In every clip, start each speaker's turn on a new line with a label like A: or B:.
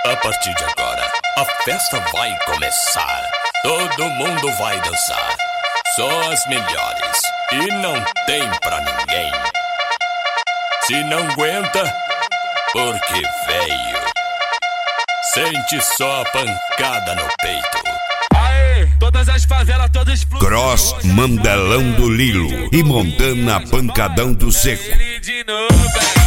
A: A partir de agora, a festa vai começar. Todo mundo vai dançar. Só as melhores. E não tem pra ninguém. Se não aguenta, porque veio. Sente só a pancada no peito.
B: Aê, todas as favelas, todos explodindo.
C: Cross, Mandelão do Lilo e Montana Pancadão do Seco.
B: Ele de novo, velho.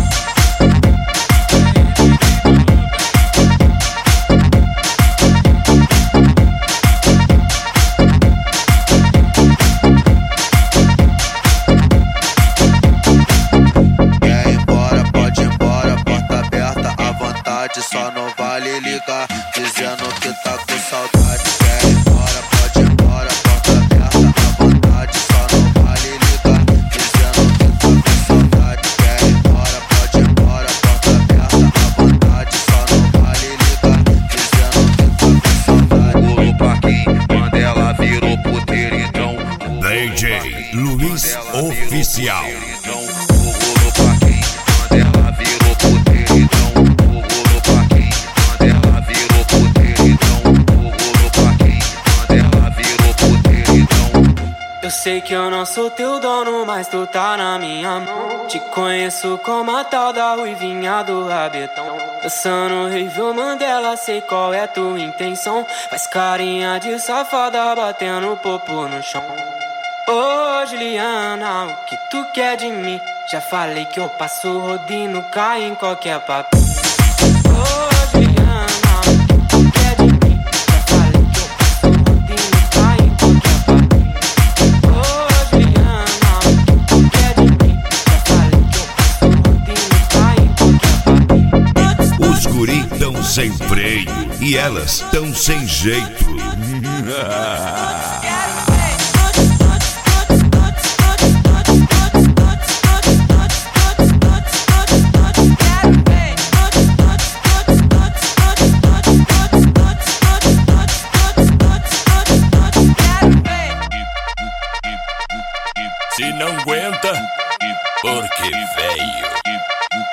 D: Só não vale ligar, dizendo que tá com saudade. Quer ir embora, pode ir embora, porta aberta à vontade. Só não vale ligar, dizendo que tá com saudade. Quer ir embora, pode ir embora, porta aberta à vontade. Só não vale ligar, dizendo que tá com saudade.
E: Pulou Parquinho, Mandela virou puteiro, então
C: DJ Luiz Oficial.
E: Pulou Parquinho, Mandela virou puteiro, então
F: eu sei que eu não sou teu dono, mas tu tá na minha mão. Te conheço como a tal da ruivinha do rabetão. Dançando Review Mandela, sei qual é tua intenção. Faz carinha de safada, batendo popo no chão. Ô Juliana, o que tu quer de mim? Já falei que eu passo rodinho, cai em qualquer papel.
C: Tão sem freio e elas tão sem jeito.
A: Se não aguenta, porque veio.